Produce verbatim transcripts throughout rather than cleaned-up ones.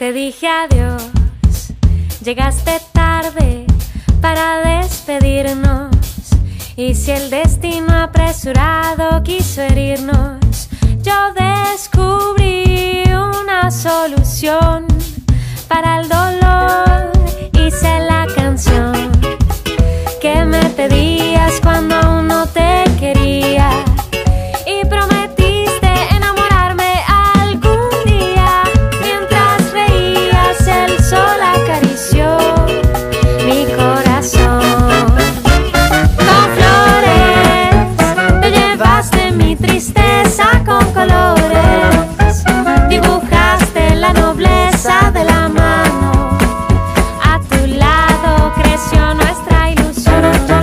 te dije adiós, llegaste tarde para despedirnos. Y si el destino apresurado quiso herirnos, yo descubrí una solución para el dolor. Hice la canción que me pedías cuando aún no te quería. Y prometiste enamorarme algún día. Mientras reías, el sol acarició mi corazón. Con flores te llevaste mi tristeza con colores. Dibujaste la nobleza de la mano. A tu lado creció nuestra ilusión.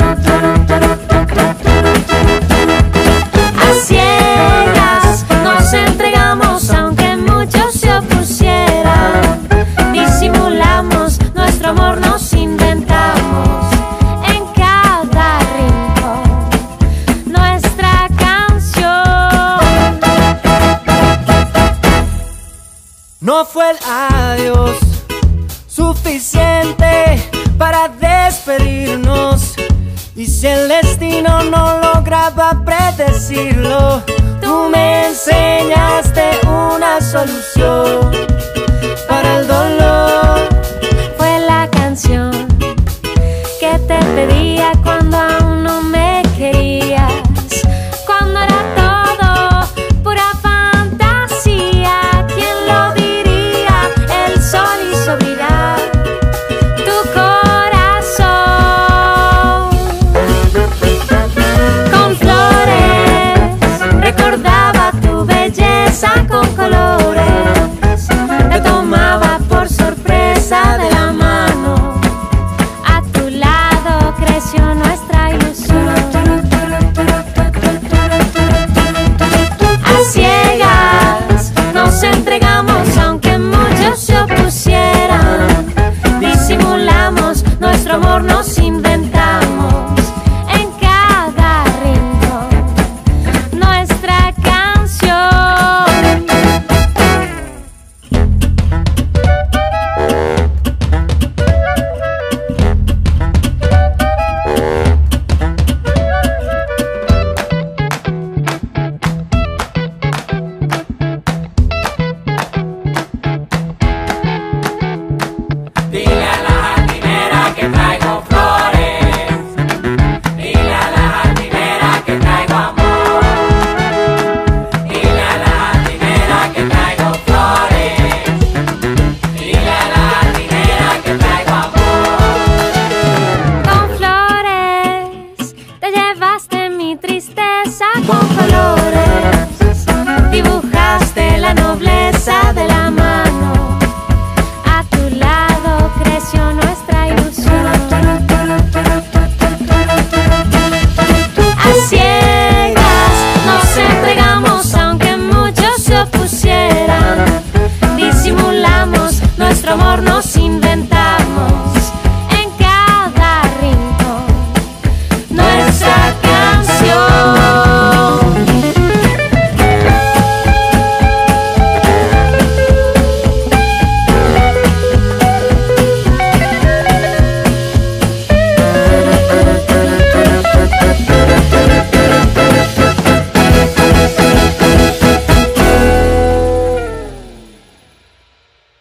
A ciegas nos entregamos aunque muchos se opusieran. Disimulamos nuestro amor, nos inventamos en cada rincón nuestra canción. No fue el adiós suficiente para despedirnos. Y si el destino no lograba predecirlo, tú me enseñaste una solución para el dolor. Fue la canción que te pedía cuando aún no me querías. Cuando era todo pura fantasía. ¿Quién lo diría? El sol hizo brillar tu corazón. Con flores recordaba tu belleza con color.